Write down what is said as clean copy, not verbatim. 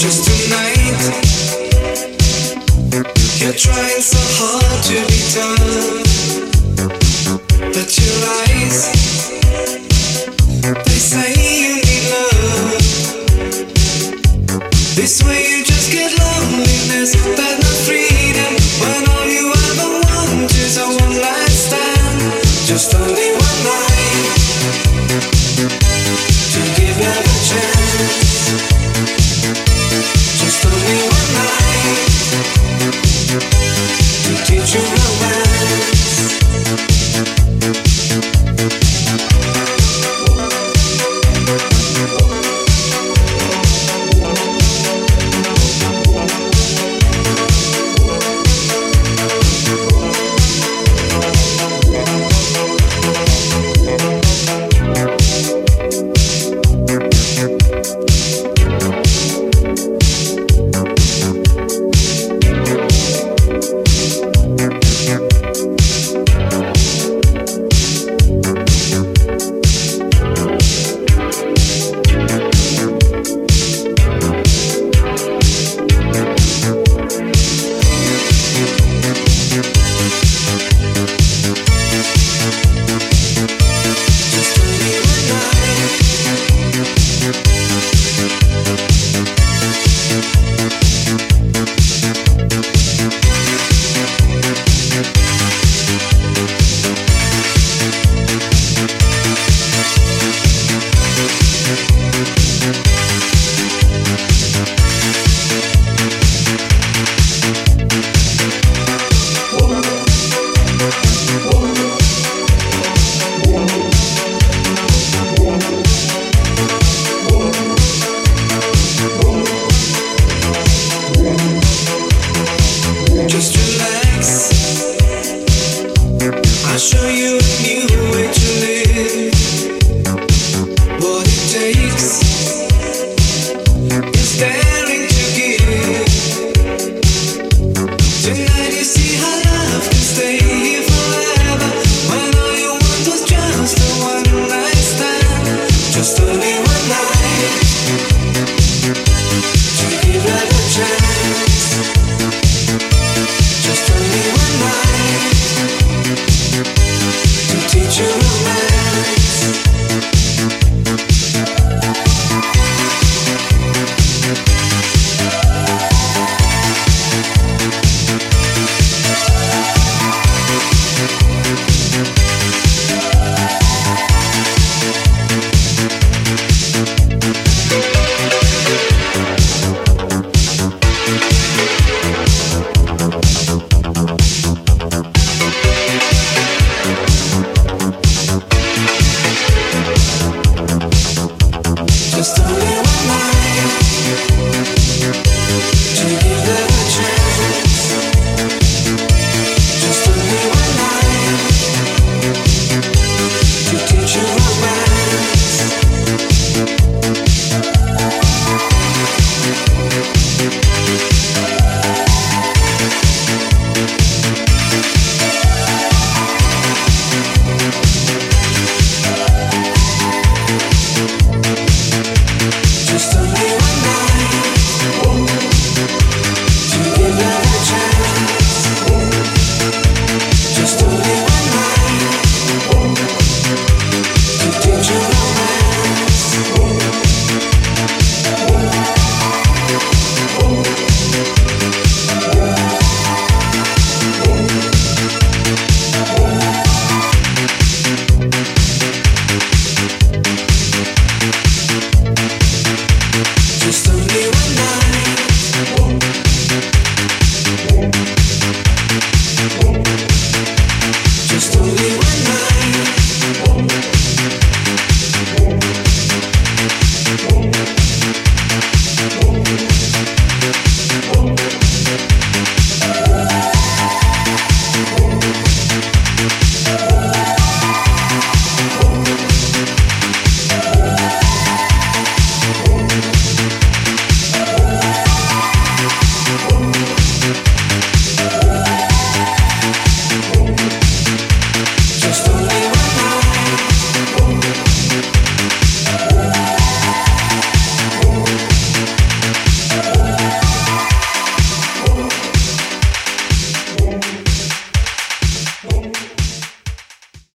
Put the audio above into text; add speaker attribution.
Speaker 1: Just tonight, you're trying so hard to be done, but your eyes, they say you need love. This way you just get loneliness, but not freedom. When all you ever want is a one night stand, just only one night to give love a chance. Just only one night to teach you romance. Just only one night to give love a chance.